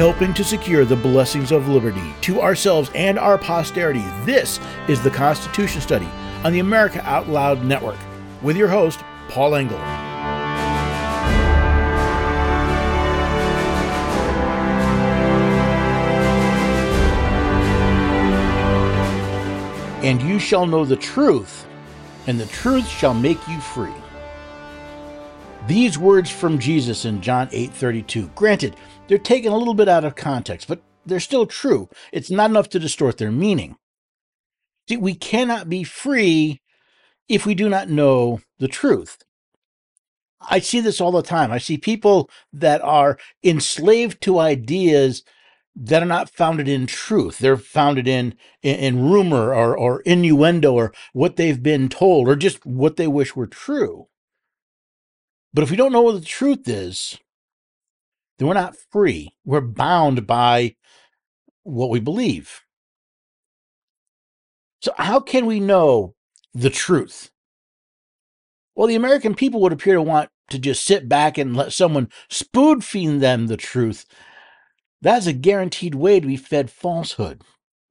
helping to secure the blessings of liberty to ourselves and our posterity. This is the Constitution Study on the America Out Loud Network with your host, Paul Engel. And you shall know the truth, and the truth shall make you free. These words from Jesus in John 8:32. Granted, they're taken a little bit out of context, but they're still true. It's not enough to distort their meaning. See, we cannot be free if we do not know the truth. I see this all the time. I see people that are enslaved to ideas that are not founded in truth. They're founded in rumor or innuendo or what they've been told or just what they wish were true. But if we don't know what the truth is, then we're not free. We're bound by what we believe. So how can we know the truth? Well, the American people would appear to want to just sit back and let someone spoon-feed them the truth. That's a guaranteed way to be fed falsehood.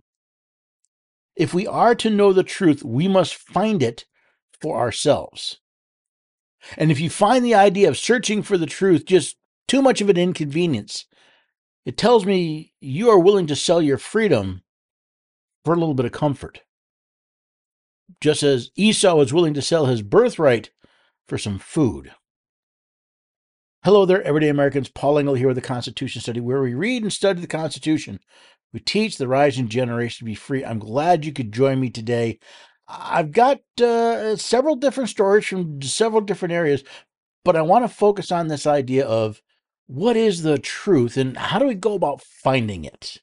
If we are to know the truth, we must find it for ourselves. And if you find the idea of searching for the truth just too much of an inconvenience, it tells me you are willing to sell your freedom for a little bit of comfort. Just as Esau was willing to sell his birthright for some food. Hello there, everyday Americans. Paul Engel here with the Constitution Study, where we read and study the Constitution. We teach the rising generation to be free. I'm glad you could join me today. I've got several different stories from several different areas, but I want to focus on this idea of what is the truth and how do we go about finding it?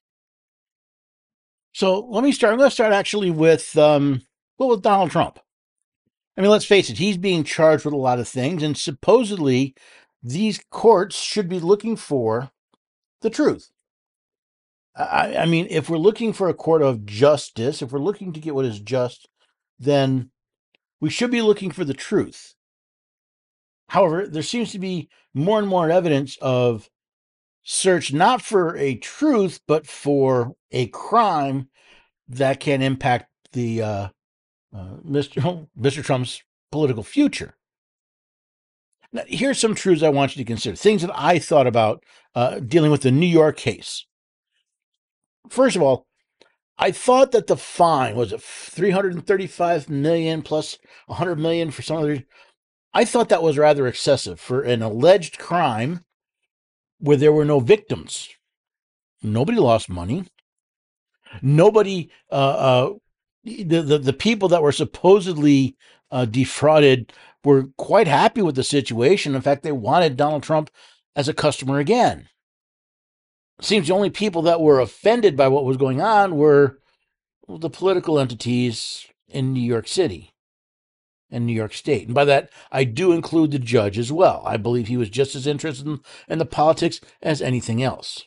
So let me start. I'm going to start actually with Donald Trump. I mean, let's face it, he's being charged with a lot of things, and supposedly these courts should be looking for the truth. I mean, if we're looking for a court of justice, if we're looking to get what is just, then we should be looking for the truth. However, there seems to be more and more evidence of search not for a truth, but for a crime that can impact the Mr. Trump's political future. Now, here's some truths I want you to consider, things that I thought about dealing with the New York case. First of all, I thought that the fine was it $335 million plus $100 million for some other. I thought that was rather excessive for an alleged crime where there were no victims. Nobody lost money. Nobody. The people that were supposedly defrauded were quite happy with the situation. In fact, they wanted Donald Trump as a customer again. It seems the only people that were offended by what was going on were the political entities in New York City and New York State. And by that, I do include the judge as well. I believe he was just as interested in the politics as anything else.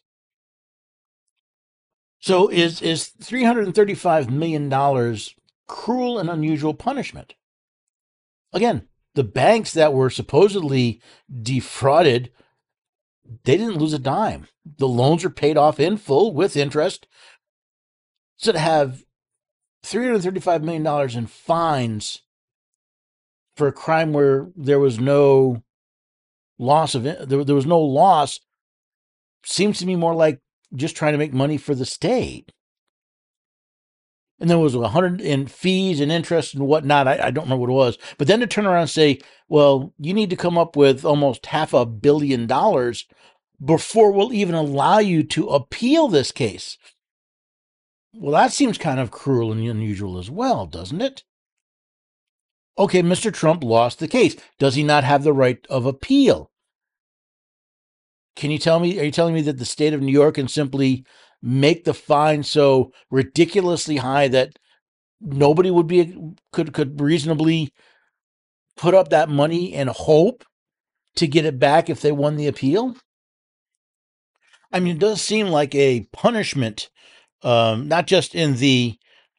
So is $335 million cruel and unusual punishment? Again, the banks that were supposedly defrauded, they didn't lose a dime. The loans are paid off in full with interest. So to have $335 million in fines for a crime where there was no loss there was no loss seems to me more like just trying to make money for the state. And there was 100 in fees and interest and whatnot. I don't know what it was. But then to turn around and say, well, you need to come up with almost $500 million before we'll even allow you to appeal this case. Well, that seems kind of cruel and unusual as well, doesn't it? Okay, Mr. Trump lost the case. Does he not have the right of appeal? Are you telling me that the state of New York can simply make the fine so ridiculously high that nobody could reasonably put up that money and hope to get it back if they won the appeal? I mean, it does seem like a punishment, not just in the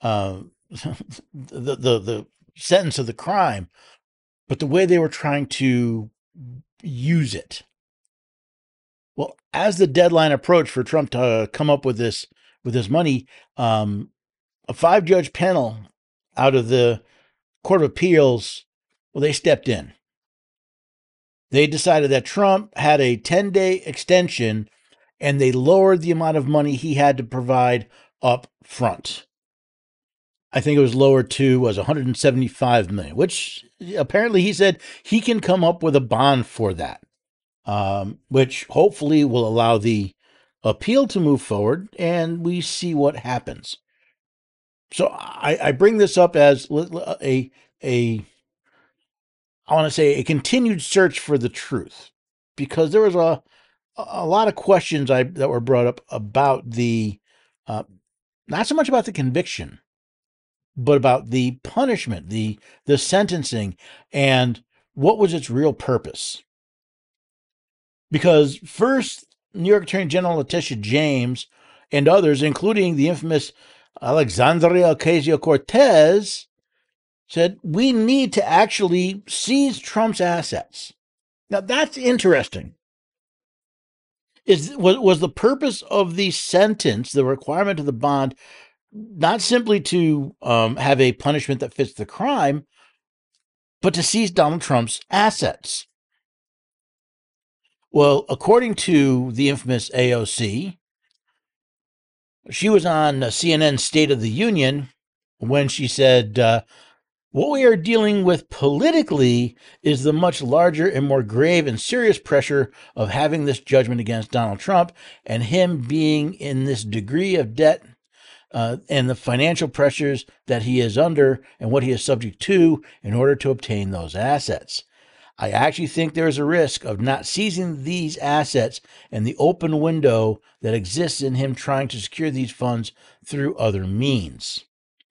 the sentence of the crime, but the way they were trying to use it. Well, as the deadline approached for Trump to come up with this money, a 5-judge panel out of the Court of Appeals, well, they stepped in. They decided that Trump had a 10-day extension, and they lowered the amount of money he had to provide up front. I think it was lowered to was 175 million, which apparently he said he can come up with a bond for that, which hopefully will allow the appeal to move forward, and we see what happens. So I bring this up as a I want to say a continued search for the truth, because there was a lot of questions that were brought up about the uh, not so much about the conviction, but about the punishment, the sentencing, and what was its real purpose. Because first, New York Attorney General Letitia James and others, including the infamous Alexandria Ocasio-Cortez, said we need to actually seize Trump's assets. Now that's interesting. Was the purpose of the sentence, the requirement of the bond, not simply to have a punishment that fits the crime, but to seize Donald Trump's assets? Well, according to the infamous AOC, she was on CNN's State of the Union when she said, what we are dealing with politically is the much larger and more grave and serious pressure of having this judgment against Donald Trump and him being in this degree of debt and the financial pressures that he is under and what he is subject to in order to obtain those assets. I actually think there is a risk of not seizing these assets and the open window that exists in him trying to secure these funds through other means.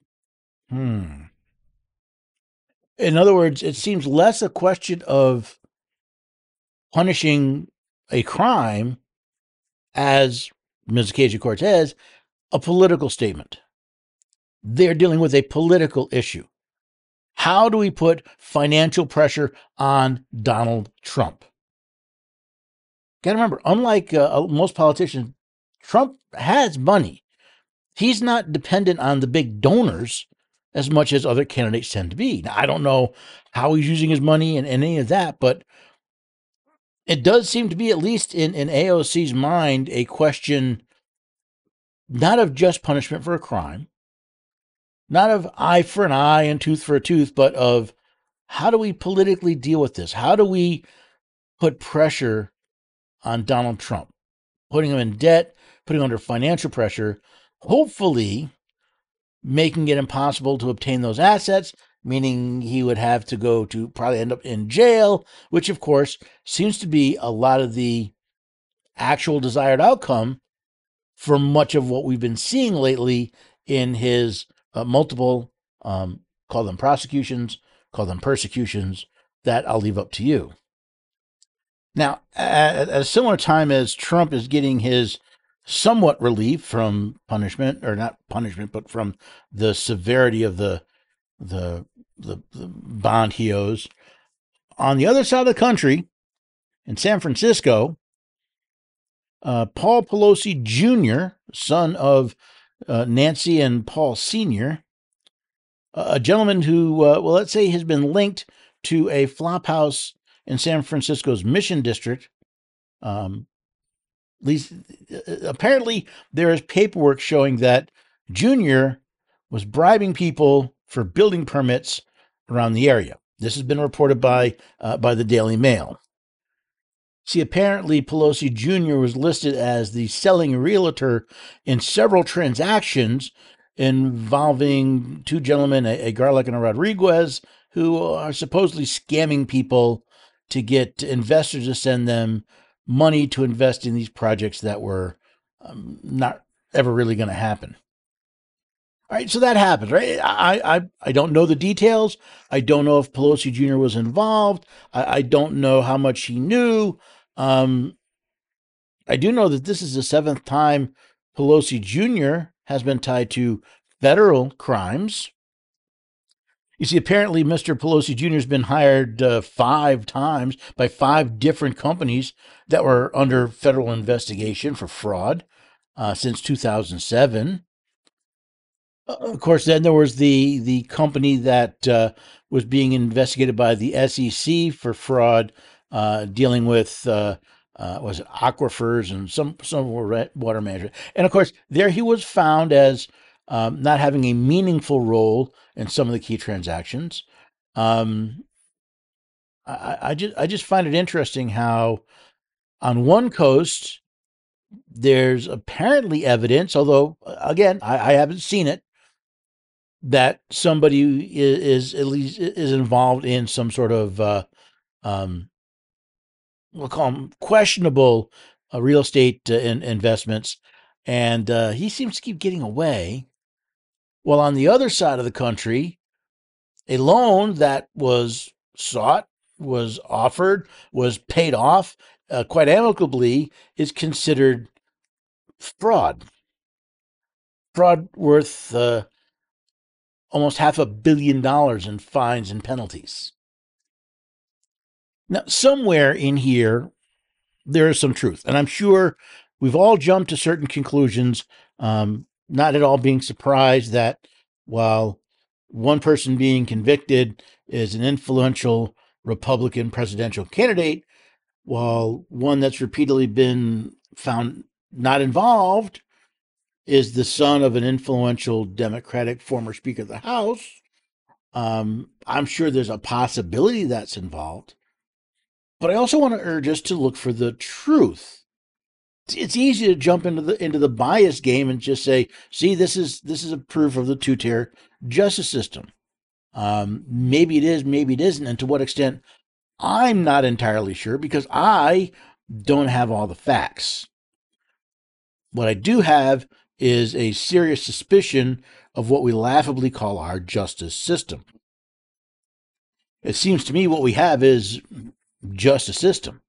In other words, it seems less a question of punishing a crime, as Ms. Ocasio-Cortez, a political statement. They're dealing with a political issue. How do we put financial pressure on Donald Trump? Got to remember, unlike most politicians, Trump has money. He's not dependent on the big donors as much as other candidates tend to be. Now, I don't know how he's using his money and any of that, but it does seem to be, at least in AOC's mind, a question not of just punishment for a crime, not of eye for an eye and tooth for a tooth, but of how do we politically deal with this? How do we put pressure on Donald Trump, putting him in debt, putting him under financial pressure, hopefully making it impossible to obtain those assets, meaning he would have to go to probably end up in jail, which of course seems to be a lot of the actual desired outcome for much of what we've been seeing lately in his multiple, call them prosecutions, call them persecutions, that I'll leave up to you. Now, at a similar time as Trump is getting his somewhat relief from punishment, or not punishment, but from the severity of the bond he owes, on the other side of the country, in San Francisco, Paul Pelosi Jr., son of Nancy and Paul Sr., a gentleman who, well, let's say has been linked to a flop house in San Francisco's Mission District. Apparently, there is paperwork showing that Jr. was bribing people for building permits around the area. This has been reported by the Daily Mail. See, apparently Pelosi Jr. was listed as the selling realtor in several transactions involving two gentlemen, a Garlick and a Rodriguez, who are supposedly scamming people to get investors to send them money to invest in these projects that were not ever really going to happen. All right, so that happens, right? I don't know the details. I don't know if Pelosi Jr. was involved. I don't know how much he knew. I do know that this is the 7th time Pelosi Jr. has been tied to federal crimes. You see, apparently Mr. Pelosi Jr. has been hired 5 times by 5 different companies that were under federal investigation for fraud since 2007. Of course, then there was the company that was being investigated by the SEC for fraud, dealing with was it aquifers and some water management. And of course, there he was found as not having a meaningful role in some of the key transactions. Um, I just find it interesting how on one coast there's apparently evidence, although again I haven't seen it, that somebody is at least is involved in some sort of um, we'll call them questionable real estate investments, and he seems to keep getting away. While on the other side of the country, a loan that was sought, was offered, was paid off quite amicably is considered fraud. Fraud worth almost $500 million in fines and penalties. Now, somewhere in here, there is some truth. And I'm sure we've all jumped to certain conclusions, not at all being surprised that while one person being convicted is an influential Republican presidential candidate, while one that's repeatedly been found not involved is the son of an influential Democratic former Speaker of the House. I'm sure there's a possibility that's involved. But I also want to urge us to look for the truth. It's easy to jump into the bias game and just say, "See, this is a proof of the two-tier justice system." Maybe it is, maybe it isn't, and to what extent, I'm not entirely sure because I don't have all the facts. What I do have is a serious suspicion of what we laughably call our justice system. It seems to me what we have is just a system.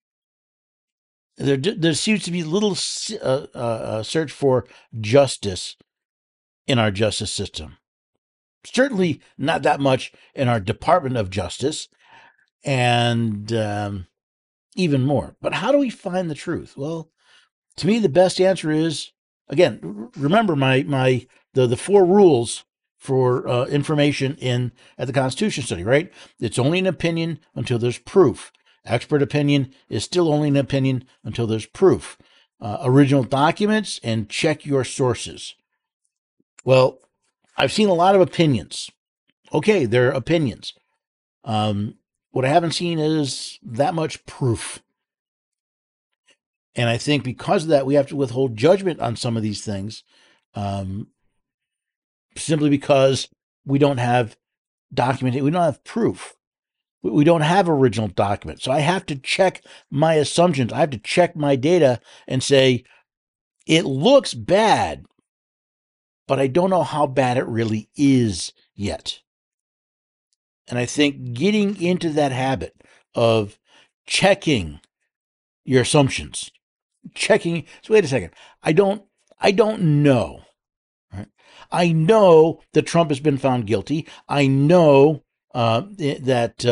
There seems to be little search for justice in our justice system. Certainly not that much in our Department of Justice, and even more. But how do we find the truth? Well, to me, the best answer is again. Remember the 4 rules for information in at the Constitution study, right? It's only an opinion until there's proof. Expert opinion is still only an opinion until there's proof. Original documents and check your sources. Well, I've seen a lot of opinions. Okay, they're opinions. What I haven't seen is that much proof. And I think because of that, we have to withhold judgment on some of these things, um, simply because we don't have documentation, we don't have proof. We don't have original documents. So I have to check my assumptions. I have to check my data and say, it looks bad, but I don't know how bad it really is yet. And I think getting into that habit of checking your assumptions, checking, so wait a second, I don't know. Right? I know that Trump has been found guilty. I know that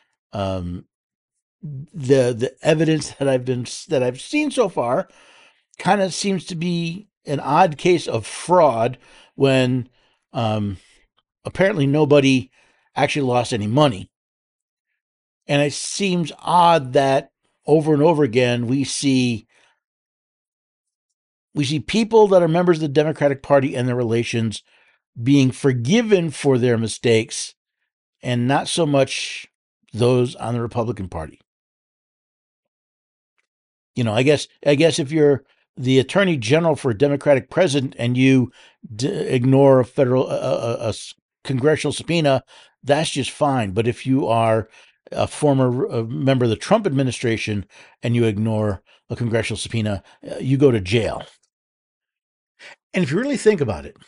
the evidence that I've seen so far kind of seems to be an odd case of fraud when apparently nobody actually lost any money. And it seems odd that over and over again we see people that are members of the Democratic Party and their relations being forgiven for their mistakes and not so much those on the Republican Party. I guess if you're the attorney general for a Democratic president and you ignore a federal a congressional subpoena, that's just fine. But if you are a former member of the Trump administration and you ignore a congressional subpoena, you go to jail. And if you really think about it,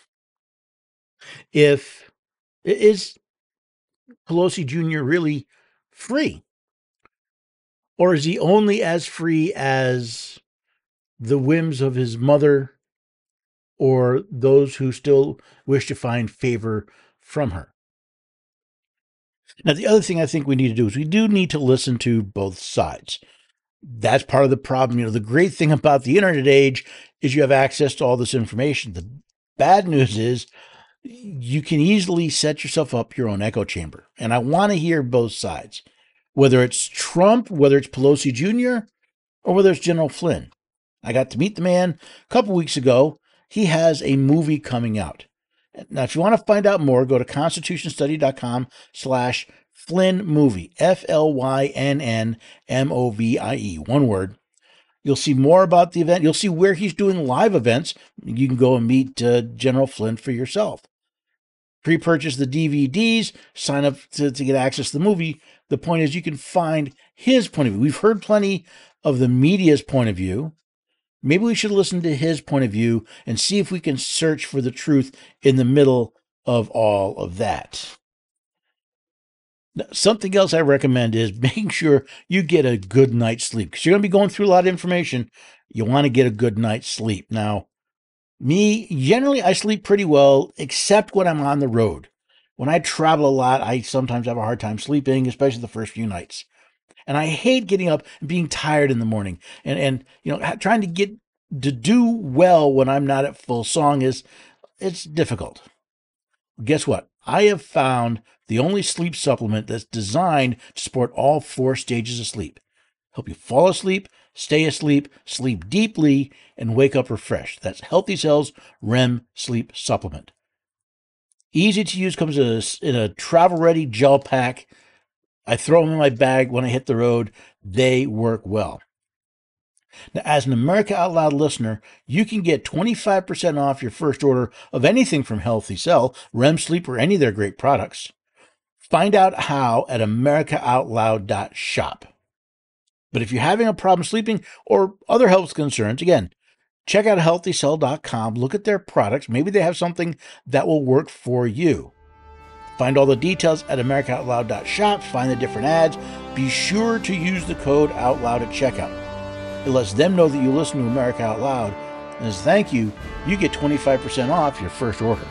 if is Pelosi Jr. really free, or is he only as free as the whims of his mother or those who still wish to find favor from her? Now, the other thing I think we need to do is we do need to listen to both sides. That's part of the problem. The great thing about the internet age is you have access to all this information. The bad news is you can easily set yourself up your own echo chamber. And I want to hear both sides, whether it's Trump, whether it's Pelosi Jr., or whether it's General Flynn. I got to meet the man a couple weeks ago. He has a movie coming out. Now, if you want to find out more, go to constitutionstudy.com/Flynn movie, FLYNNMOVIE, one word. You'll see more about the event. You'll see where he's doing live events. You can go and meet General Flynn for yourself. Pre-purchase the DVDs, sign up to get access to the movie. The point is you can find his point of view. We've heard plenty of the media's point of view. Maybe we should listen to his point of view and see if we can search for the truth in the middle of all of that. Now, something else I recommend is making sure you get a good night's sleep, because you're going to be going through a lot of information. You want to get a good night's sleep. Now, me, generally, I sleep pretty well, except when I'm on the road. When I travel a lot, I sometimes have a hard time sleeping, especially the first few nights. And I hate getting up and being tired in the morning. And trying to get to do well when I'm not at full song it's difficult. Guess what? I have found the only sleep supplement that's designed to support all 4 stages of sleep. Help you fall asleep, stay asleep, sleep deeply, and wake up refreshed. That's Healthy Cells REM Sleep Supplement. Easy to use, comes in a travel-ready gel pack. I throw them in my bag when I hit the road. They work well. Now, as an America Out Loud listener, you can get 25% off your first order of anything from Healthy Cell, REM Sleep, or any of their great products. Find out how at americaoutloud.shop. But if you're having a problem sleeping or other health concerns, again, check out healthycell.com. Look at their products. Maybe they have something that will work for you. Find all the details at americaoutloud.shop. Find the different ads. Be sure to use the code OUTLOUD at checkout. It lets them know that you listen to America Out Loud. And as thank you, you get 25% off your first order.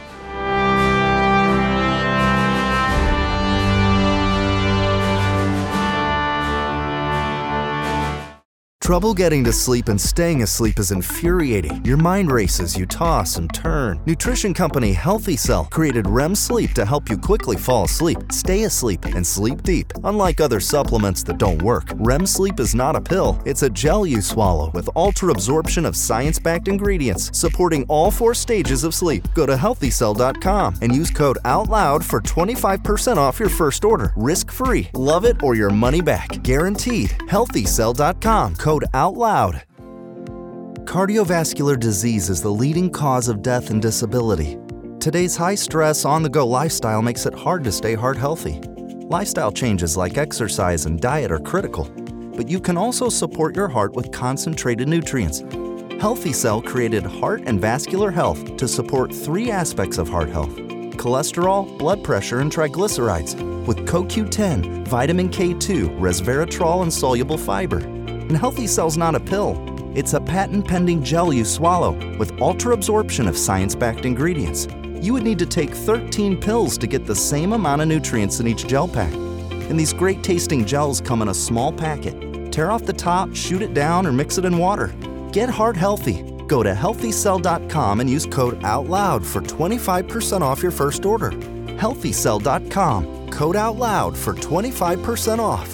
Trouble getting to sleep and staying asleep is infuriating. Your mind races, you toss and turn. Nutrition company Healthy Cell created REM Sleep to help you quickly fall asleep, stay asleep, and sleep deep. Unlike other supplements that don't work, REM Sleep is not a pill. It's a gel you swallow with ultra-absorption of science-backed ingredients supporting all 4 stages of sleep. Go to healthycell.com and use code OUTLOUD for 25% off your first order. Risk-free. Love it or your money back. Guaranteed. Healthycell.com. Code OUTLOUD. Cardiovascular disease is the leading cause of death and disability. Today's high-stress, on-the-go lifestyle makes it hard to stay heart healthy. Lifestyle changes like exercise and diet are critical, but you can also support your heart with concentrated nutrients. Healthy Cell created Heart and Vascular Health to support 3 aspects of heart health: cholesterol, blood pressure, and triglycerides, with CoQ10, vitamin K2, resveratrol, and soluble fiber. And Healthy Cell's not a pill. It's a patent-pending gel you swallow with ultra-absorption of science-backed ingredients. You would need to take 13 pills to get the same amount of nutrients in each gel pack. And these great-tasting gels come in a small packet. Tear off the top, shoot it down, or mix it in water. Get heart healthy. Go to healthycell.com and use code OUTLOUD for 25% off your first order. healthycell.com. Code OUTLOUD for 25% off.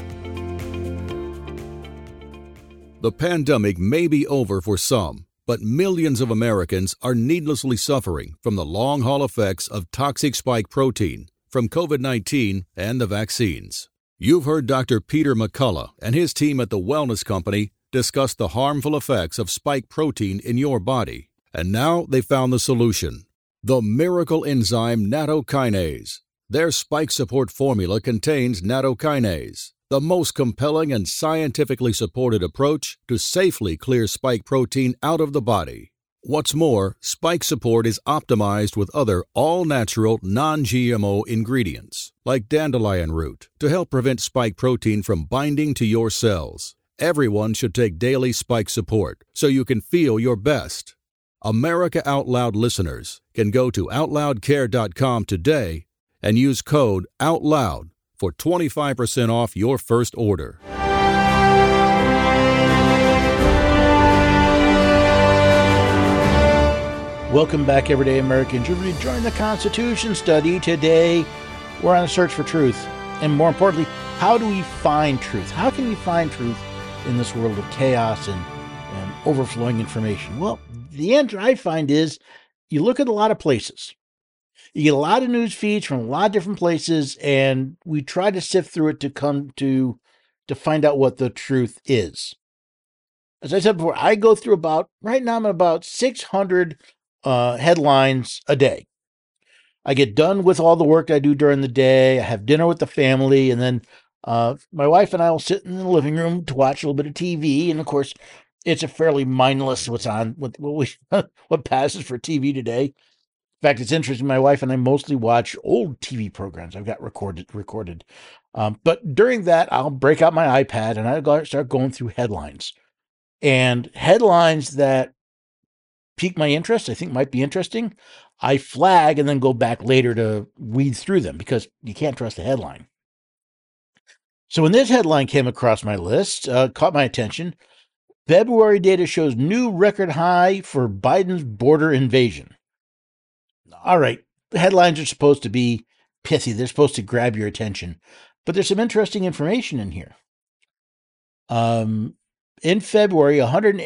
The pandemic may be over for some, but millions of Americans are needlessly suffering from the long-haul effects of toxic spike protein from COVID-19 and the vaccines. You've heard Dr. Peter McCullough and his team at the Wellness Company discuss the harmful effects of spike protein in your body, and now they found the solution: the miracle enzyme nattokinase. Their spike support formula contains nattokinase, the most compelling and scientifically supported approach to safely clear spike protein out of the body. What's more, spike support is optimized with other all-natural, non-GMO ingredients, like dandelion root, to help prevent spike protein from binding to your cells. Everyone should take daily spike support so you can feel your best. America Out Loud listeners can go to OutLoudCare.com today and use code OUTLOUD for 25% off your first order. Welcome back, everyday Americans. You're enjoying the Constitution study. Today, we're on a search for truth. And more importantly, how do we find truth? How can we find truth in this world of chaos and overflowing information? Well, the answer I find is you look at a lot of places. You get a lot of news feeds from a lot of different places, and we try to sift through it to come to find out what the truth is. As I said before, I go through right now I'm at about 600 headlines a day. I get done with all the work I do during the day. I have dinner with the family, and then my wife and I will sit in the living room to watch a little bit of TV. And of course, it's a fairly mindless what passes for TV today. In fact, it's interesting. My wife and I mostly watch old TV programs I've got recorded. But during that, I'll break out my iPad and I'll start going through headlines. And headlines that pique my interest, I think might be interesting, I flag and then go back later to weed through them because you can't trust the headline. So when this headline came across my list, caught my attention, February data shows new record high for Biden's border invasion. All right, headlines are supposed to be pithy. They're supposed to grab your attention. But there's some interesting information in here. In February,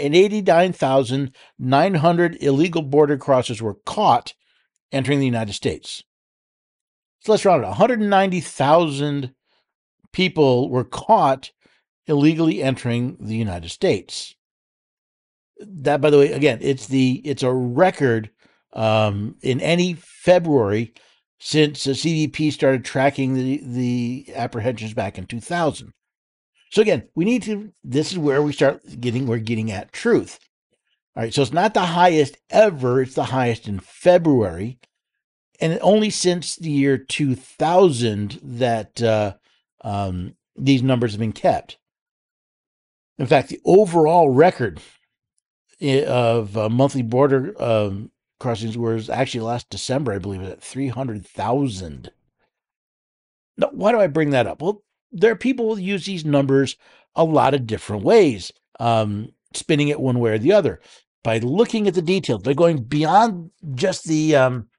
189,900 illegal border crossers were caught entering the United States. So let's round it. 190,000 people were caught illegally entering the United States. That, by the way, again, it's a record in any February since the CBP started tracking the apprehensions back in 2000. So again, this is where we're getting at truth. All right, so it's not the highest ever, it's the highest in February. And only since the year 2000 that these numbers have been kept. In fact, the overall record of monthly border crossings was actually last December, I believe, at 300,000. Now, why do I bring that up? Well, there are people who use these numbers a lot of different ways, spinning it one way or the other. By looking at the details, by going beyond just the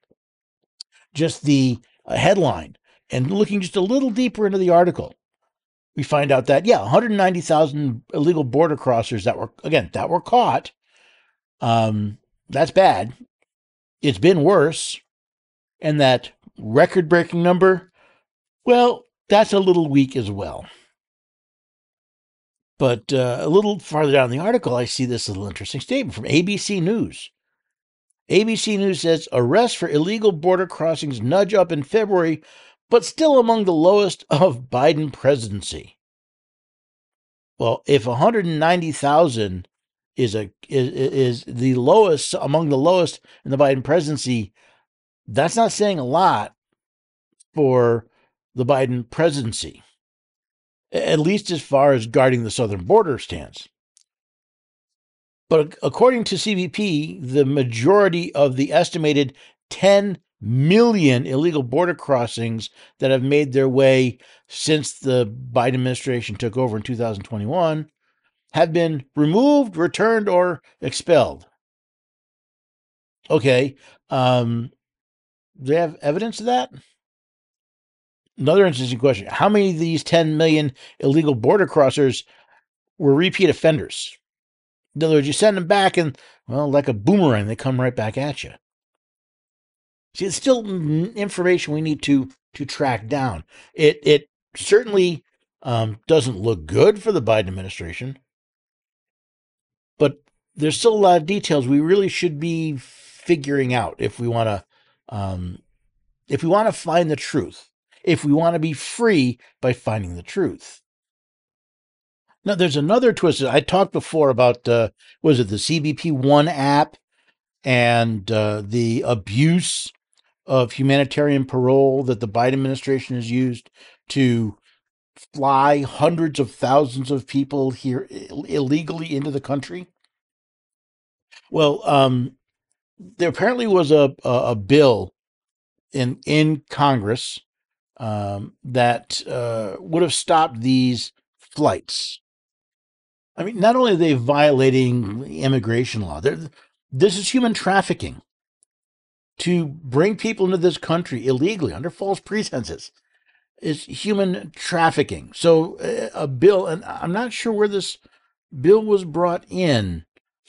headline and looking just a little deeper into the article, we find out that 190,000 illegal border crossers that were caught. That's bad. It's been worse, and that record-breaking number, well, that's a little weak as well. But a little farther down the article, I see this little interesting statement from ABC News. ABC News says, arrests for illegal border crossings nudge up in February, but still among the lowest of Biden presidency. Well, if 190,000 is the lowest, among the lowest in the Biden presidency, that's not saying a lot for the Biden presidency, at least as far as guarding the southern border stands. But according to CBP, the majority of the estimated 10 million illegal border crossings that have made their way since the Biden administration took over in 2021 have been removed, returned, or expelled. Okay. Do they have evidence of that? Another interesting question. How many of these 10 million illegal border crossers were repeat offenders? In other words, you send them back and, well, like a boomerang, they come right back at you. See, it's still information we need to track down. It certainly doesn't look good for the Biden administration, but there's still a lot of details we really should be figuring out if we want to find the truth. If we want to be free by finding the truth. Now, there's another twist. I talked before about, was it the CBP One app and the abuse of humanitarian parole that the Biden administration has used to fly hundreds of thousands of people here illegally into the country? Well, there apparently was a bill in Congress that would have stopped these flights. I mean, not only are they violating immigration law, this is human trafficking to bring people into this country illegally under false pretenses. Is human trafficking. So a bill, and I'm not sure where this bill was brought in.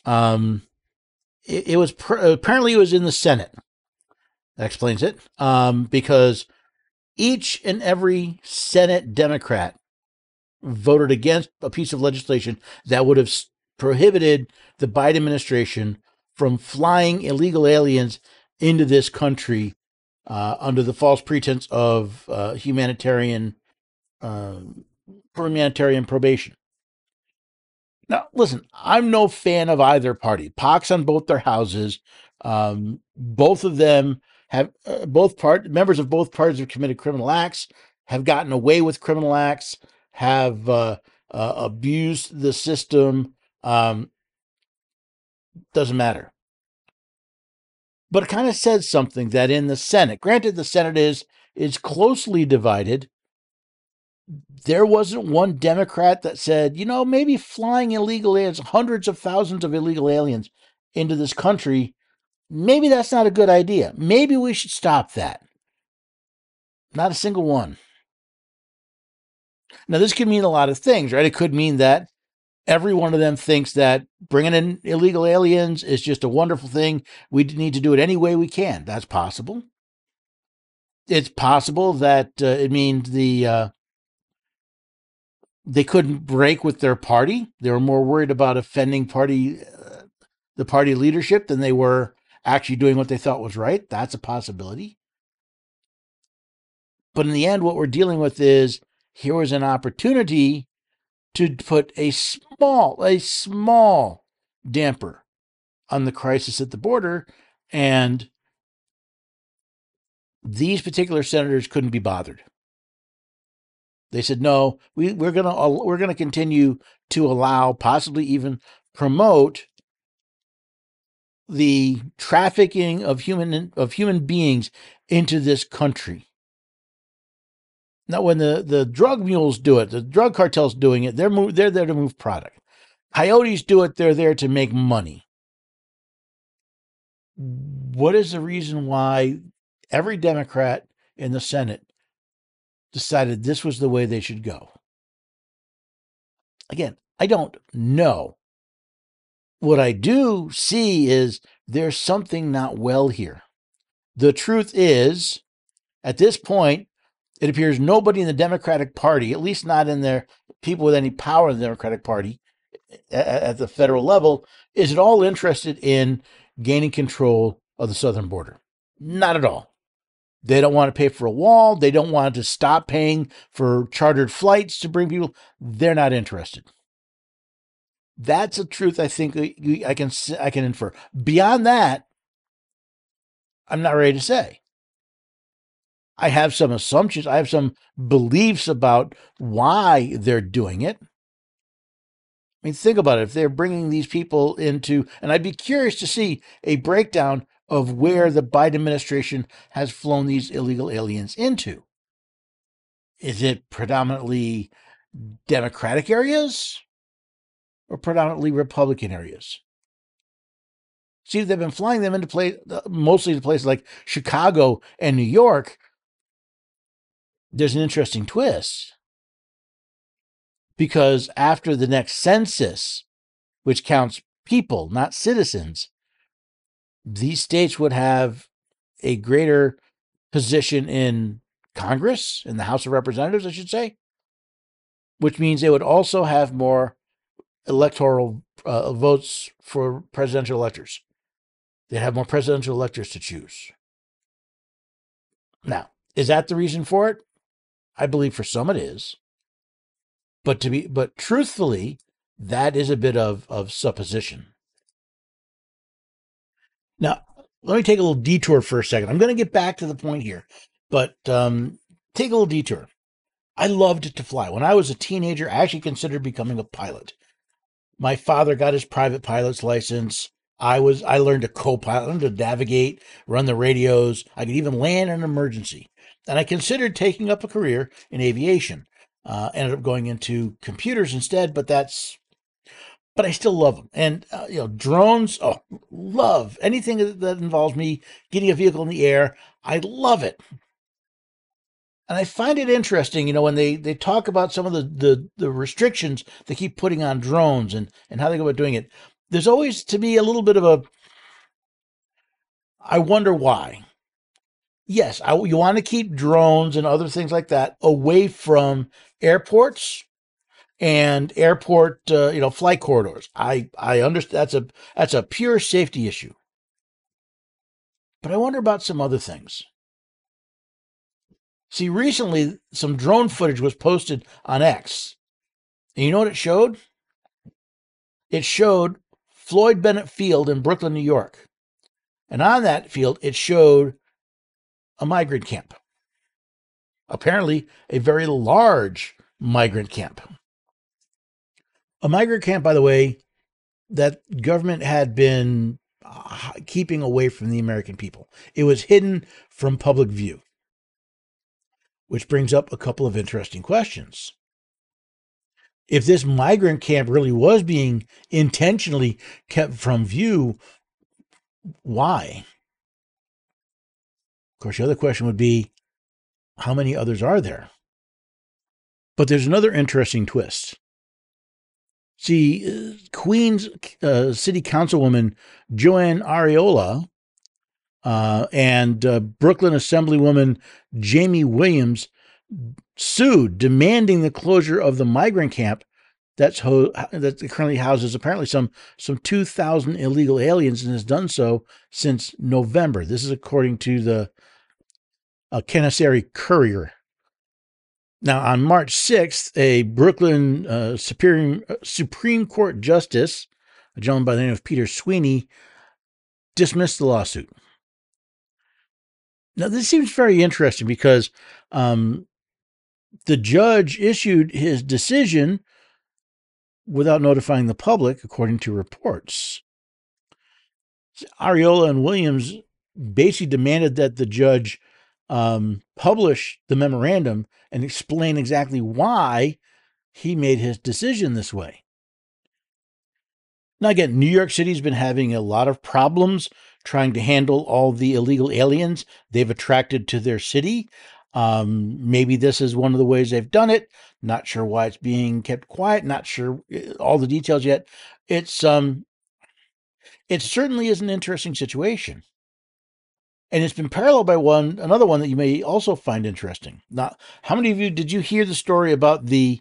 It was apparently it was in the Senate. That explains it. Because each and every Senate Democrat voted against a piece of legislation that would have prohibited the Biden administration from flying illegal aliens into this country under the false pretense of humanitarian probation. Now, listen, I'm no fan of either party. Pox on both their houses. Both of them have members of both parties have committed criminal acts, have gotten away with criminal acts, have abused the system. Doesn't matter. But it kind of says something that in the Senate, granted the Senate is closely divided, there wasn't one Democrat that said, maybe flying illegal aliens, hundreds of thousands of illegal aliens into this country, maybe that's not a good idea. Maybe we should stop that. Not a single one. Now, this could mean a lot of things, right? It could mean that every one of them thinks that bringing in illegal aliens is just a wonderful thing. We need to do it any way we can. That's possible. It's possible that it means they couldn't break with their party. They were more worried about offending the party leadership than they were actually doing what they thought was right. That's a possibility. But in the end, what we're dealing with is here was an opportunity to put a small damper on the crisis at the border, and these particular senators couldn't be bothered. They said, no, we're gonna continue to allow, possibly even promote, the trafficking of human beings into this country. Now, when the drug mules do it, the drug cartels doing it, they're there to move product. Coyotes do it, they're there to make money. What is the reason why every Democrat in the Senate decided this was the way they should go? Again, I don't know. What I do see is there's something not well here. The truth is, at this point, it appears nobody in the Democratic Party, at least not in their people with any power in the Democratic Party at the federal level, is at all interested in gaining control of the southern border. Not at all. They don't want to pay for a wall. They don't want to stop paying for chartered flights to bring people. They're not interested. That's a truth I think I can infer. Beyond that, I'm not ready to say. I have some assumptions. I have some beliefs about why they're doing it. I mean, think about it. If they're bringing these people into, and I'd be curious to see a breakdown of where the Biden administration has flown these illegal aliens into. Is it predominantly Democratic areas or predominantly Republican areas? See, they've been flying them into mostly to places like Chicago and New York. There's an interesting twist, because after the next census, which counts people, not citizens, these states would have a greater position in Congress, in the House of Representatives, I should say, which means they would also have more electoral votes for presidential electors. They'd have more presidential electors to choose. Now, is that the reason for it? I believe for some it is. But truthfully, that is a bit of supposition. Now, let me take a little detour for a second. I'm going to get back to the point here, but take a little detour. I loved to fly. When I was a teenager, I actually considered becoming a pilot. My father got his private pilot's license. I learned to co-pilot, learned to navigate, run the radios. I could even land in an emergency. And I considered taking up a career in aviation. Ended up going into computers instead, but I still love them. And drones. Oh, love anything that involves me getting a vehicle in the air. I love it. And I find it interesting, when they talk about some of the restrictions they keep putting on drones and how they go about doing it. There's always, to me, a little bit of I wonder why. Yes, you want to keep drones and other things like that away from airports and airport, flight corridors. I understand that's a pure safety issue. But I wonder about some other things. See, recently some drone footage was posted on X. And you know what it showed? It showed Floyd Bennett Field in Brooklyn, New York. And on that field, it showed a migrant camp. Apparently, a very large migrant camp. A migrant camp, by the way, that government had been keeping away from the American people. It was hidden from public view, which brings up a couple of interesting questions. If this migrant camp really was being intentionally kept from view, why? Of course, the other question would be, how many others are there? But there's another interesting twist. See, Queens City Councilwoman Joanne Ariola and Brooklyn Assemblywoman Jamie Williams sued, demanding the closure of the migrant camp that currently houses apparently some 2,000 illegal aliens and has done so since November. This is according to the Canary Courier. Now, on March 6th, a Brooklyn Supreme Court justice, a gentleman by the name of Peter Sweeney, dismissed the lawsuit. Now, this seems very interesting because the judge issued his decision without notifying the public, according to reports. Ariola and Williams basically demanded that the judge publish the memorandum and explain exactly why he made his decision this way. Now, again, New York City's been having a lot of problems trying to handle all the illegal aliens they've attracted to their city. Maybe this is one of the ways they've done it. Not sure why it's being kept quiet. Not sure all the details yet. It certainly is an interesting situation. And it's been paralleled by another one that you may also find interesting. Now, how many of you did you hear the story about the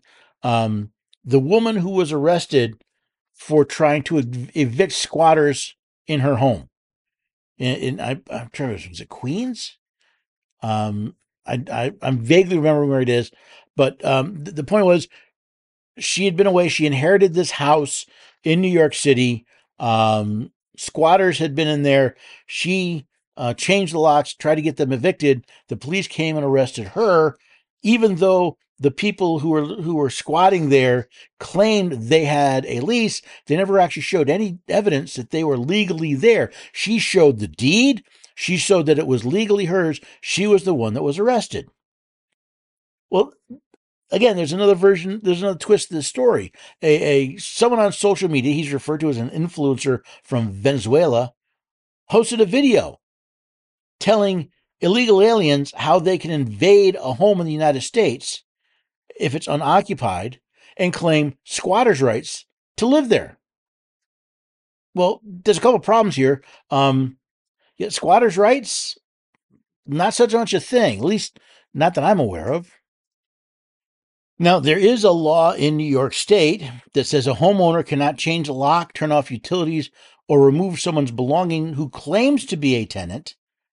woman who was arrested for trying to evict squatters in her home? I'm trying to remember, was it Queens? I'm vaguely remembering where it is, but the point was she had been away. She inherited this house in New York City. Squatters had been in there. She changed the locks, tried to get them evicted. The police came and arrested her, even though the people who were squatting there claimed they had a lease. They never actually showed any evidence that they were legally there. She showed the deed. She showed that it was legally hers. She was the one that was arrested. Well, again, there's another twist to this story. Someone on social media, he's referred to as an influencer from Venezuela, posted a video telling illegal aliens how they can invade a home in the United States if it's unoccupied and claim squatters' rights to live there. Well, there's a couple of problems here. Squatters' rights, not such much a thing, at least not that I'm aware of. Now, there is a law in New York State that says a homeowner cannot change a lock, turn off utilities, or remove someone's belonging who claims to be a tenant.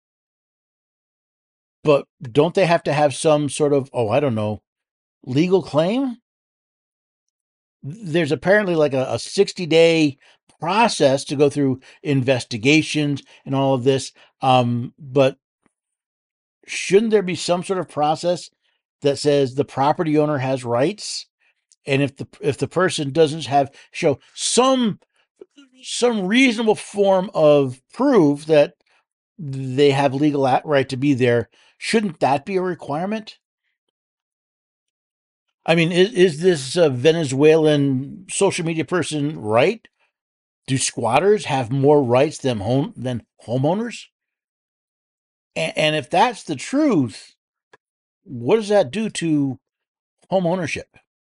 But don't they have to have some sort of, legal claim? There's apparently like a 60-day process to go through investigations and all of this. But shouldn't there be some sort of process that says the property owner has rights? And if the person doesn't show some some reasonable form of proof that they have legal right to be there. Shouldn't that be a requirement? I mean, is this Venezuelan social media person right? Do squatters have more rights than homeowners? And if that's the truth, what does that do to home ownership?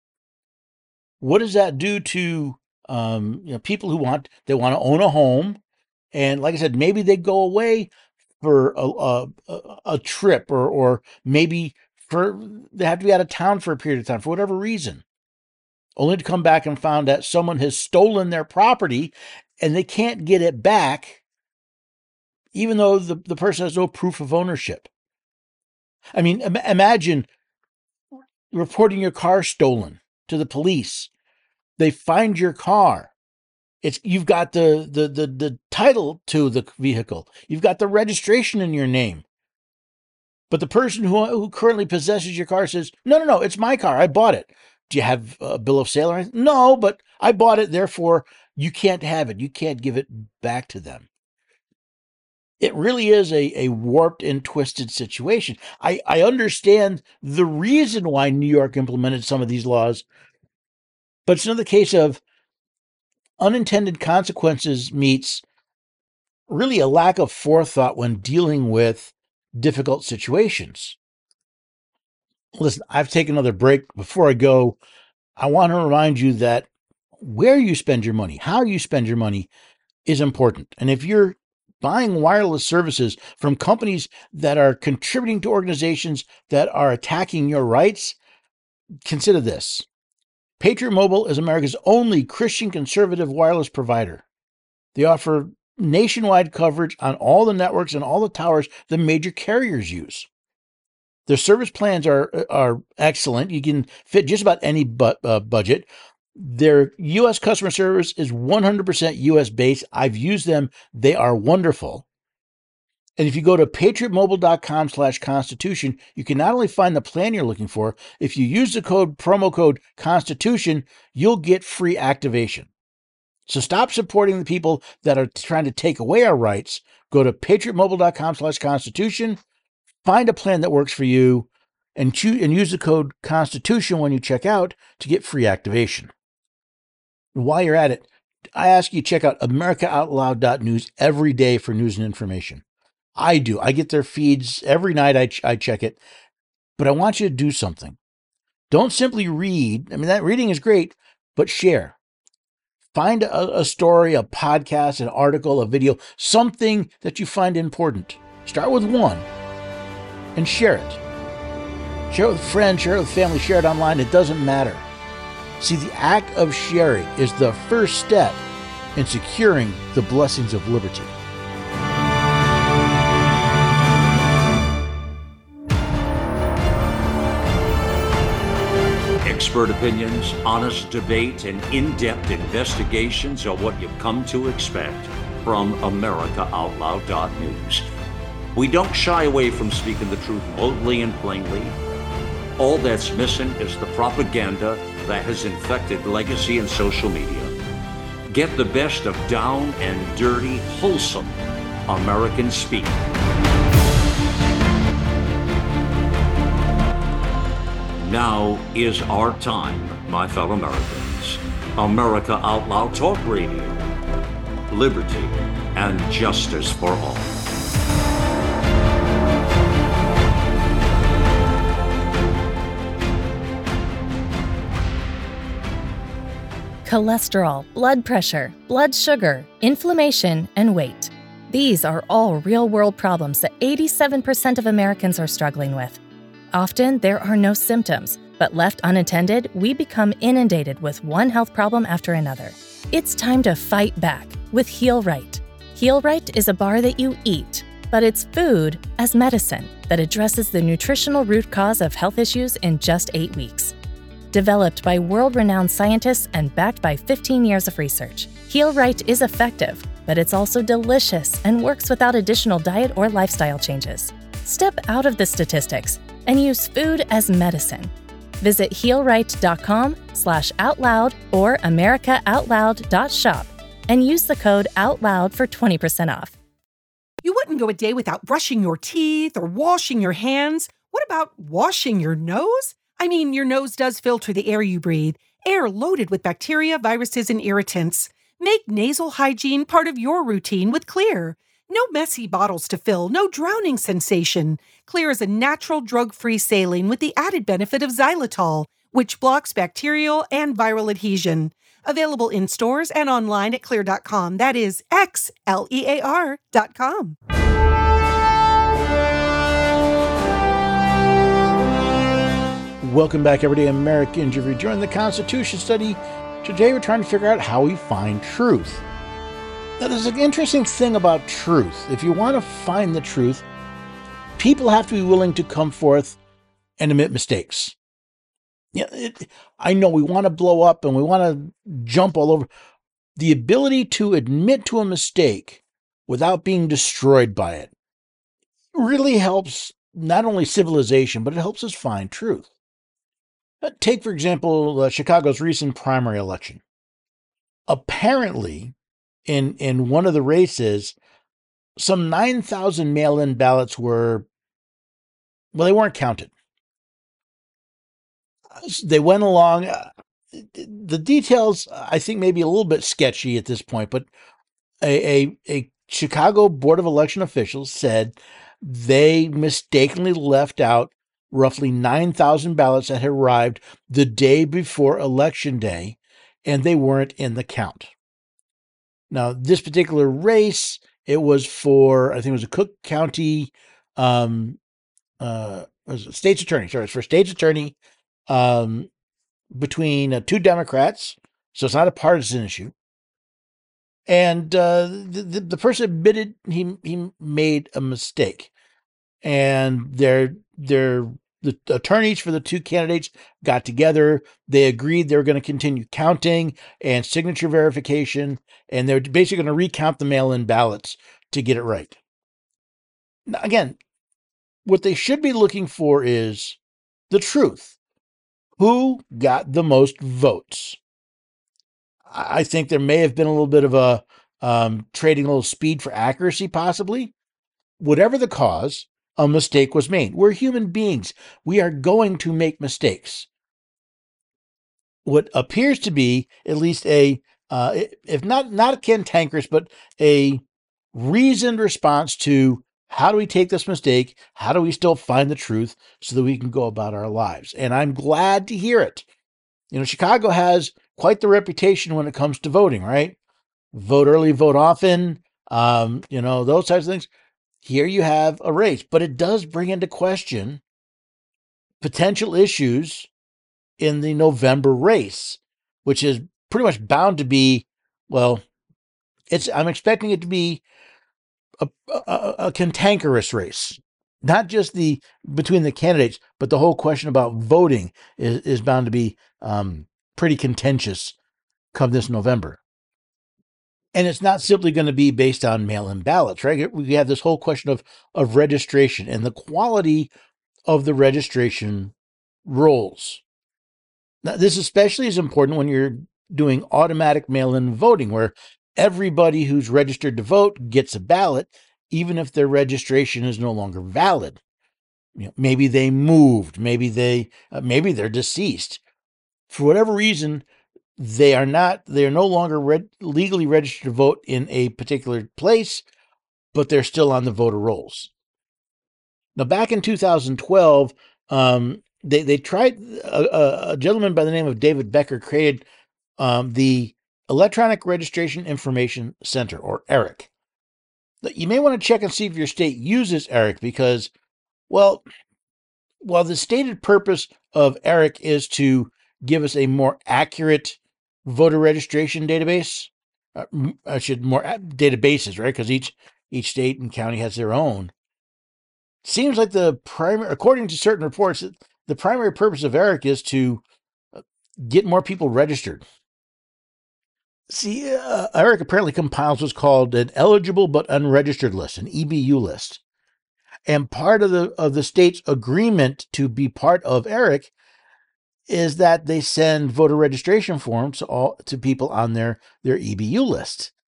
What does that do to people who want to own a home? And like I said, maybe they go away for a trip, or maybe they have to be out of town for a period of time for whatever reason, only to come back and found that someone has stolen their property and they can't get it back, even though the person has no proof of ownership. I mean, imagine reporting your car stolen to the police. They find your car. You've got the title to the vehicle. You've got the registration in your name. But the person who currently possesses your car says, no, it's my car. I bought it. Do you have a bill of sale or anything? No, but I bought it. Therefore, you can't have it. You can't give it back to them. It really is a warped and twisted situation. I understand the reason why New York implemented some of these laws, but it's another case of unintended consequences meets really a lack of forethought when dealing with difficult situations. Listen, I've taken another break. Before I go, I want to remind you that where you spend your money, how you spend your money is important. And if you're buying wireless services from companies that are contributing to organizations that are attacking your rights, consider this. Patriot Mobile is America's only Christian conservative wireless provider. They offer nationwide coverage on all the networks and all the towers the major carriers use. Their service plans are excellent. You can fit just about any budget. Their U.S. customer service is 100% U.S. based. I've used them. They are wonderful. And if you go to patriotmobile.com/Constitution, you can not only find the plan you're looking for, if you use the promo code Constitution, you'll get free activation. So stop supporting the people that are trying to take away our rights. Go to patriotmobile.com/Constitution, find a plan that works for you, and use the code Constitution when you check out to get free activation. And while you're at it, I ask you to check out AmericaOutloud.news every day for news and information. I do. I get their feeds every night. I check it. But I want you to do something. Don't simply read. I mean, that reading is great, but share. Find a story, a podcast, an article, a video, something that you find important. Start with one and share it. Share it with friends, share it with family, share it online. It doesn't matter. See, the act of sharing is the first step in securing the blessings of liberty. Expert opinions, honest debate, and in-depth investigations are what you've come to expect from AmericaOutloud.news. We don't shy away from speaking the truth boldly and plainly. All that's missing is the propaganda that has infected legacy and social media. Get the best of down and dirty, wholesome American speak. Now is our time, my fellow Americans. America Out Loud Talk Radio. Liberty and justice for all. Cholesterol, blood pressure, blood sugar, inflammation, and weight. These are all real-world problems that 87% of Americans are struggling with. Often, there are no symptoms, but left unattended, we become inundated with one health problem after another. It's time to fight back with Heal Right. Heal Right is a bar that you eat, but it's food as medicine that addresses the nutritional root cause of health issues in just 8 weeks. Developed by world-renowned scientists and backed by 15 years of research, Heal Right is effective, but it's also delicious and works without additional diet or lifestyle changes. Step out of the statistics and use food as medicine. Visit healright.com/outloud or americaoutloud.shop and use the code OUTLOUD for 20% off. You wouldn't go a day without brushing your teeth or washing your hands. What about washing your nose? I mean, your nose does filter the air you breathe, air loaded with bacteria, viruses, and irritants. Make nasal hygiene part of your routine with Xlear. No messy bottles to fill, no drowning sensation. Xlear is a natural drug-free saline with the added benefit of xylitol, which blocks bacterial and viral adhesion. Available in stores and online at Xlear.com. That is XLEAR.com. Welcome back, everyday Americans. If you're joining the Constitution study, today we're trying to figure out how we find truth. Now, there's an interesting thing about truth. If you want to find the truth, people have to be willing to come forth and admit mistakes. I know we want to blow up and we want to jump all over. The ability to admit to a mistake without being destroyed by it really helps not only civilization, but it helps us find truth. Take, for example, Chicago's recent primary election. Apparently, in one of the races, some 9,000 mail-in ballots they weren't counted. They went along. The details, I think, may be a little bit sketchy at this point, but a Chicago Board of Election officials said they mistakenly left out roughly 9,000 ballots that had arrived the day before Election Day, and they weren't in the count. Now, this particular race, it was for, I think it was a Cook County state's attorney. Sorry, it's for state's attorney between two Democrats, so it's not a partisan issue. And the person admitted he made a mistake, and the attorneys for the two candidates got together. They agreed they were going to continue counting and signature verification, and they're basically going to recount the mail-in ballots to get it right. Now, again, what they should be looking for is the truth. Who got the most votes? I think there may have been a little bit of a trading a little speed for accuracy, possibly. Whatever the cause, a mistake was made. We're human beings. We are going to make mistakes. What appears to be at least if not cantankerous, but a reasoned response to how do we take this mistake? How do we still find the truth so that we can go about our lives? And I'm glad to hear it. Chicago has quite the reputation when it comes to voting, right? Vote early, vote often, those types of things. Here you have a race, but it does bring into question potential issues in the November race, which is pretty much bound to be, I'm expecting it to be a cantankerous race, not just between the candidates, but the whole question about voting is bound to be pretty contentious come this November. And it's not simply going to be based on mail-in ballots, right? We have this whole question of registration and the quality of the registration rolls. Now, this especially is important when you're doing automatic mail-in voting, where everybody who's registered to vote gets a ballot, even if their registration is no longer valid. Maybe they moved, maybe they're deceased. For whatever reason, they are no longer legally registered to vote in a particular place, but they're still on the voter rolls. Now, back in 2012, they tried, a gentleman by the name of David Becker created the Electronic Registration Information Center, or ERIC. You may want to check and see if your state uses ERIC because, while the stated purpose of ERIC is to give us a more accurate voter registration database, more databases, right? Because each state and county has their own. Seems like according to certain reports, the primary purpose of ERIC is to get more people registered. See, ERIC apparently compiles what's called an eligible but unregistered list, an EBU list. And part of the state's agreement to be part of ERIC is that they send voter registration forms to people on their EBU list.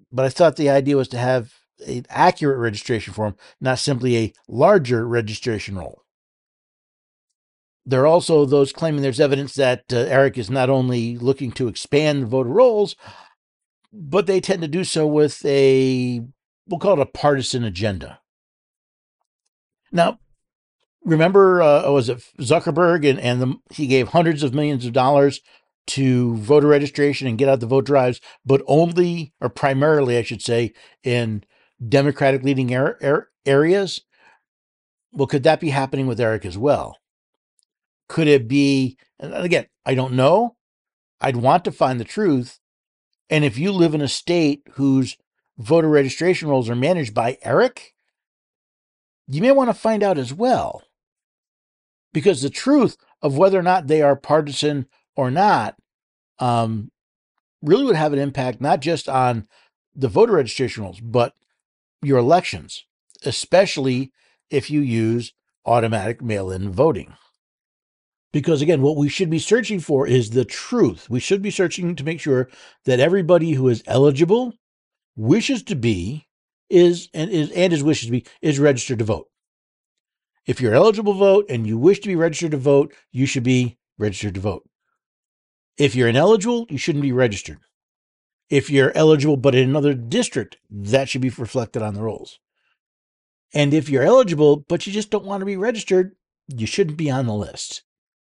but I thought the idea was to have an accurate registration form, not simply a larger registration roll. There are also those claiming there's evidence that Eric is not only looking to expand the voter rolls, but they tend to do so with we'll call it a partisan agenda. Now, remember, was it Zuckerberg he gave hundreds of millions of dollars to voter registration and get out the vote drives, but only, or primarily, I should say, in Democratic leading areas? Well, could that be happening with Eric as well? Could it be, and again, I don't know. I'd want to find the truth. And if you live in a state whose voter registration rolls are managed by Eric, you may want to find out as well. Because the truth of whether or not they are partisan or not really would have an impact not just on the voter registration rolls, but your elections, especially if you use automatic mail-in voting. Because again, what we should be searching for is the truth. We should be searching to make sure that everybody who is eligible, wishes to be, is registered to vote. If you're eligible to vote and you wish to be registered to vote, you should be registered to vote. If you're ineligible, you shouldn't be registered. If you're eligible but in another district, that should be reflected on the rolls. And if you're eligible but you just don't want to be registered, you shouldn't be on the list.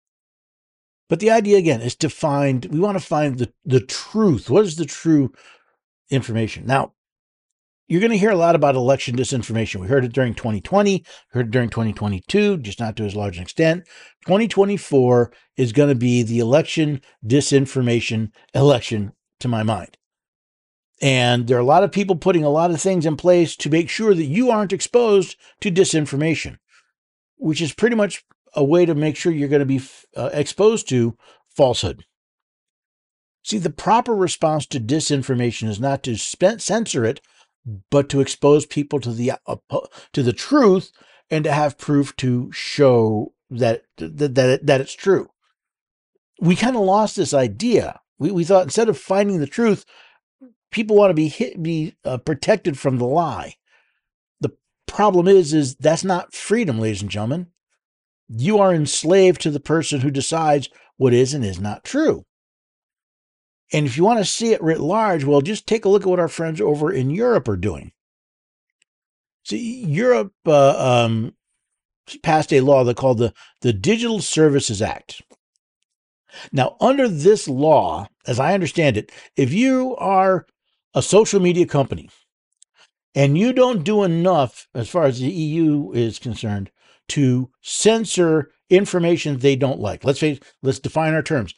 But the idea, again, is we want to find the truth. What is the true information? Now, you're going to hear a lot about election disinformation. We heard it during 2020, heard it during 2022, just not to as large an extent. 2024 is going to be the election disinformation election, to my mind. And there are a lot of people putting a lot of things in place to make sure that you aren't exposed to disinformation, which is pretty much a way to make sure you're going to be exposed to falsehood. See, the proper response to disinformation is not to censor it, but to expose people to the truth and to have proof to show that it's true. We kind of lost this idea. We thought instead of finding the truth, people want to be protected from the lie. The problem is that's not freedom, ladies and gentlemen. You are enslaved to the person who decides what is and is not true. And if you want to see it writ large, well, just take a look at what our friends over in Europe are doing. See, Europe passed a law they called the Digital Services Act. Now, under this law, as I understand it, if you are a social media company and you don't do enough, as far as the EU is concerned, to censor information they don't like. Let's define our terms.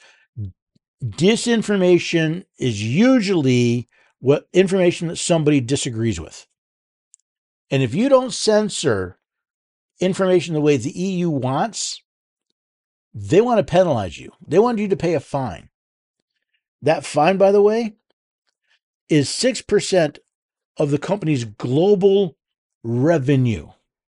Disinformation is usually what information that somebody disagrees with. And if you don't censor information the way the EU wants, they want to penalize you. They want you to pay a fine. That fine, by the way, is 6% of the company's global revenue.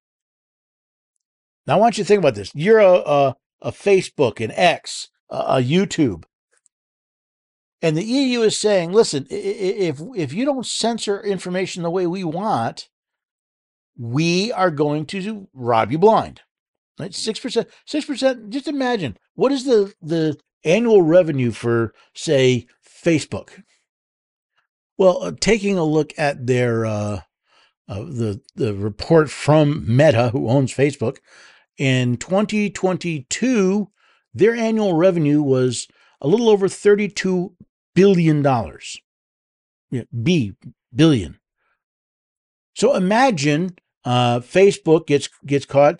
Now, I want you to think about this. You're a Facebook, an X, a YouTube. And the EU is saying, listen, if you don't censor information the way we want, we are going to rob you blind. Right? 6%, just imagine, what is the annual revenue for, say, Facebook? Well, taking a look at their the report from Meta, who owns Facebook, in 2022, their annual revenue was a little over $32 billion. Yeah, billion. So imagine Facebook gets caught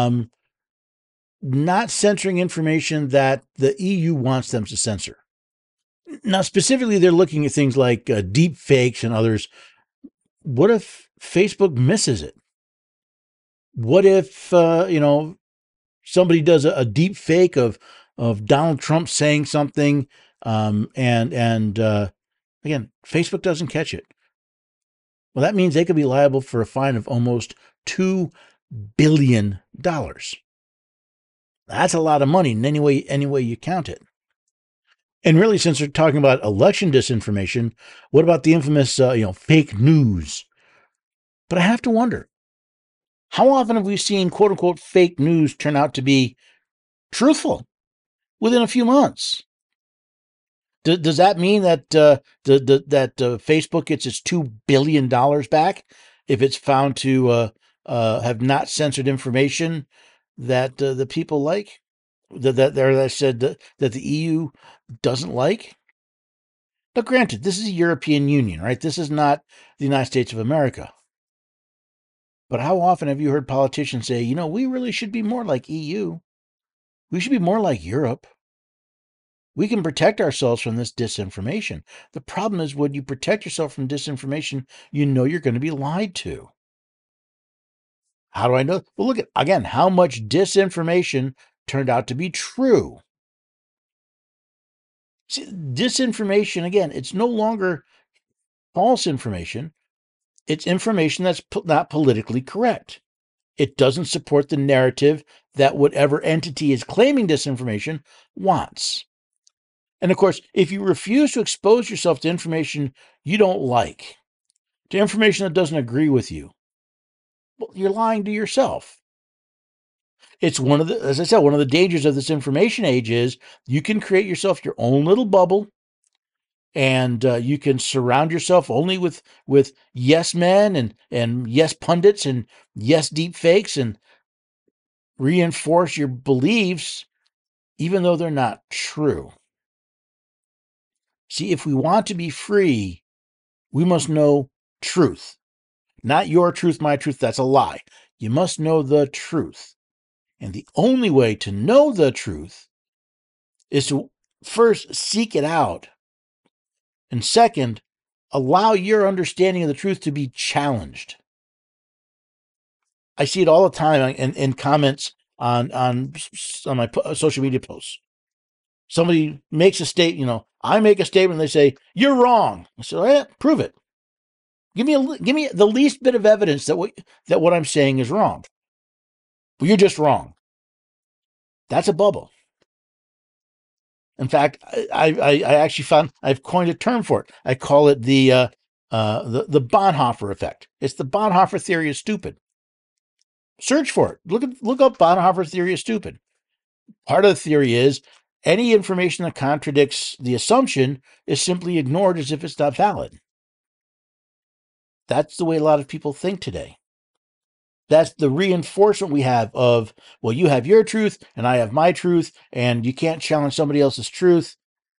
not censoring information that the EU wants them to censor. Now, specifically, they're looking at things like deep fakes and others. What if Facebook misses it? What if, somebody does a deep fake of Donald Trump saying something, and again, Facebook doesn't catch it? Well, that means they could be liable for a fine of almost $2 billion. That's a lot of money in any way you count it. And really, since we're talking about election disinformation, what about the infamous, fake news? But I have to wonder, how often have we seen quote unquote fake news turn out to be truthful within a few months? Does that mean that Facebook gets its $2 billion back if it's found to have not censored information that the people like? That I said that the EU doesn't like? Now, granted, this is the European Union, right? This is not the United States of America. But how often have you heard politicians say, we really should be more like EU? We should be more like Europe. We can protect ourselves from this disinformation. The problem is when you protect yourself from disinformation, you know you're going to be lied to. How do I know? Well, look at, again, how much disinformation turned out to be true. See, disinformation, again, it's no longer false information. It's information that's not politically correct. It doesn't support the narrative that whatever entity is claiming disinformation wants. And of course, if you refuse to expose yourself to information you don't like, to information that doesn't agree with you, well, you're lying to yourself. It's as I said, one of the dangers of this information age is you can create yourself your own little bubble, and you can surround yourself only with yes men and yes pundits and yes deep fakes, and reinforce your beliefs even though they're not true. See, if we want to be free, we must know truth. Not your truth, my truth, that's a lie. You must know the truth. And the only way to know the truth is to first seek it out. And second, allow your understanding of the truth to be challenged. I see it all the time in comments on my social media posts. Somebody makes a statement, I make a statement, and they say, "You're wrong." I say, prove it. Give me the least bit of evidence that what I'm saying is wrong. Well, you're just wrong. That's a bubble. In fact, I actually I've coined a term for it. I call it the Bonhoeffer effect. It's the Bonhoeffer theory of stupid. Search for it. Look up Bonhoeffer theory of stupid. Part of the theory is any information that contradicts the assumption is simply ignored as if it's not valid. That's the way a lot of people think today. That's the reinforcement we have of, well, you have your truth and I have my truth, and you can't challenge somebody else's truth.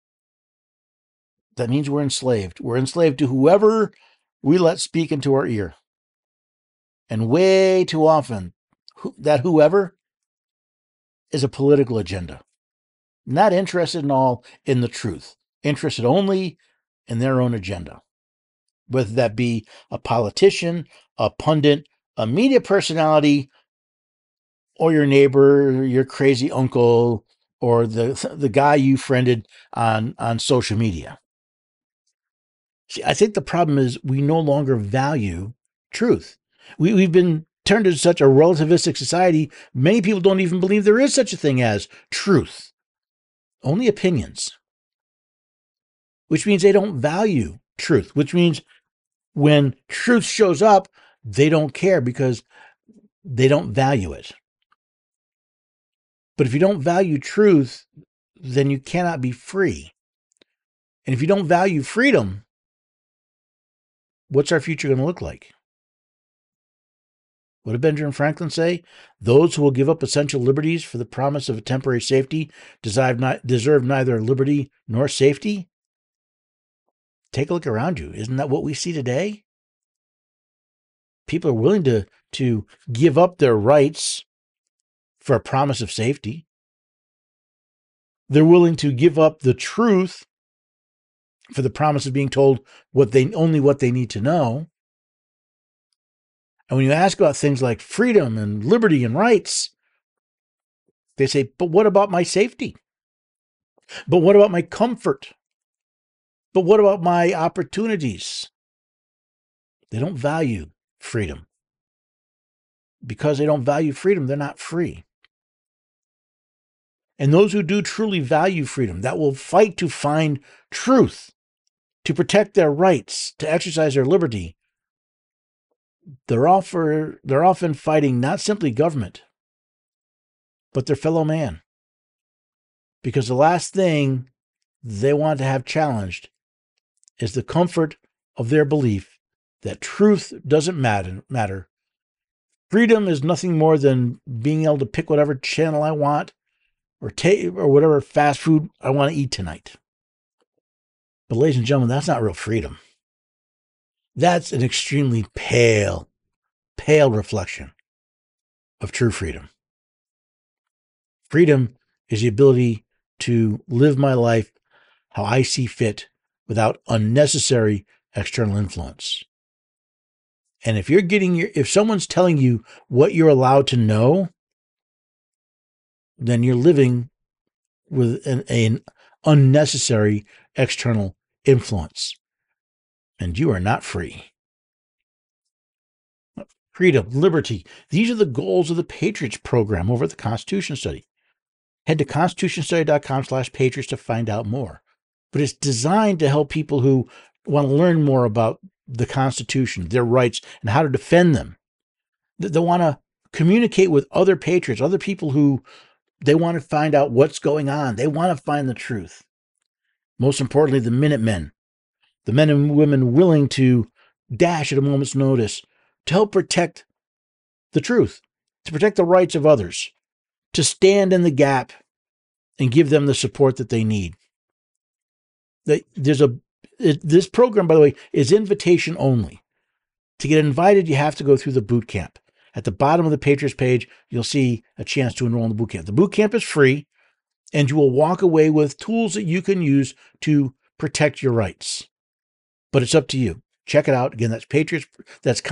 That means we're enslaved. We're enslaved to whoever we let speak into our ear. And way too often, that whoever is a political agenda. Not interested in all in the truth. Interested only in their own agenda. Whether that be a politician, a pundit, a media personality, or your neighbor, your crazy uncle, or the guy you friended on social media. See, I think the problem is we no longer value truth. We've been turned into such a relativistic society, many people don't even believe there is such a thing as truth. Only opinions. Which means they don't value truth, which means when truth shows up, they don't care because they don't value it. But if you don't value truth, then you cannot be free. And if you don't value freedom, what's our future going to look like? What did Benjamin Franklin say? Those who will give up essential liberties for the promise of a temporary safety deserve neither liberty nor safety. Take a look around you. Isn't that what we see today? People are willing to give up their rights for a promise of safety. They're willing to give up the truth for the promise of being told only what they need to know. And when you ask about things like freedom and liberty and rights, they say, but what about my safety? But what about my comfort? But what about my opportunities? They don't value freedom. Because they don't value freedom, they're not free. and those who do truly value freedom, that will fight to find truth, to protect their rights, to exercise their liberty, they're often fighting not simply government, but their fellow man. Because the last thing they want to have challenged is the comfort of their belief that truth doesn't matter. Freedom is nothing more than being able to pick whatever channel I want or whatever fast food I want to eat tonight. But ladies and gentlemen, that's not real freedom. That's an extremely pale reflection of true freedom. Freedom is the ability to live my life how I see fit without unnecessary external influence. And if someone's telling you what you're allowed to know, then you're living with an unnecessary external influence. And you are not free. Freedom, liberty. These are the goals of the Patriots program over at the Constitution Study. Head to constitutionstudy.com/patriots to find out more. But it's designed to help people who want to learn more about the Constitution, their rights, and how to defend them. They want to communicate with other patriots, other people who they want to find out what's going on. They want to find the truth. Most importantly, the Minutemen, the men and women willing to dash at a moment's notice to help protect the truth, to protect the rights of others, to stand in the gap and give them the support that they need. This program, by the way, is invitation only. To get invited, you have to go through the boot camp. At the bottom of the Patriots page, you'll see a chance to enroll in the boot camp. The boot camp is free, and you will walk away with tools that you can use to protect your rights. But it's up to you. Check it out. Again, that's Patriots. That's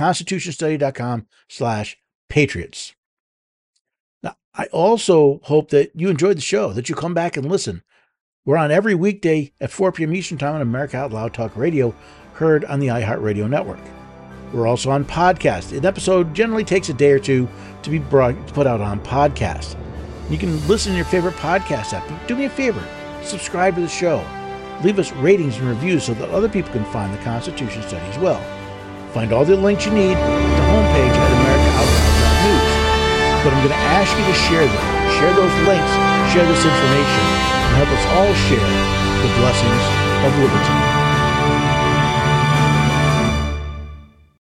constitutionstudy.com/patriots. Now, I also hope that you enjoyed the show, that you come back and listen. We're on every weekday at 4 p.m. Eastern Time on America Out Loud Talk Radio, heard on the iHeartRadio network. We're also on podcast. An episode generally takes a day or two to be put out on podcast. You can listen to your favorite podcast app. But do me a favor, subscribe to the show. Leave us ratings and reviews so that other people can find the Constitution Study as well. Find all the links you need at the homepage at AmericaOutloud.news. But I'm going to ask you to share them. Share those links, share this information, and help us all share the blessings of liberty.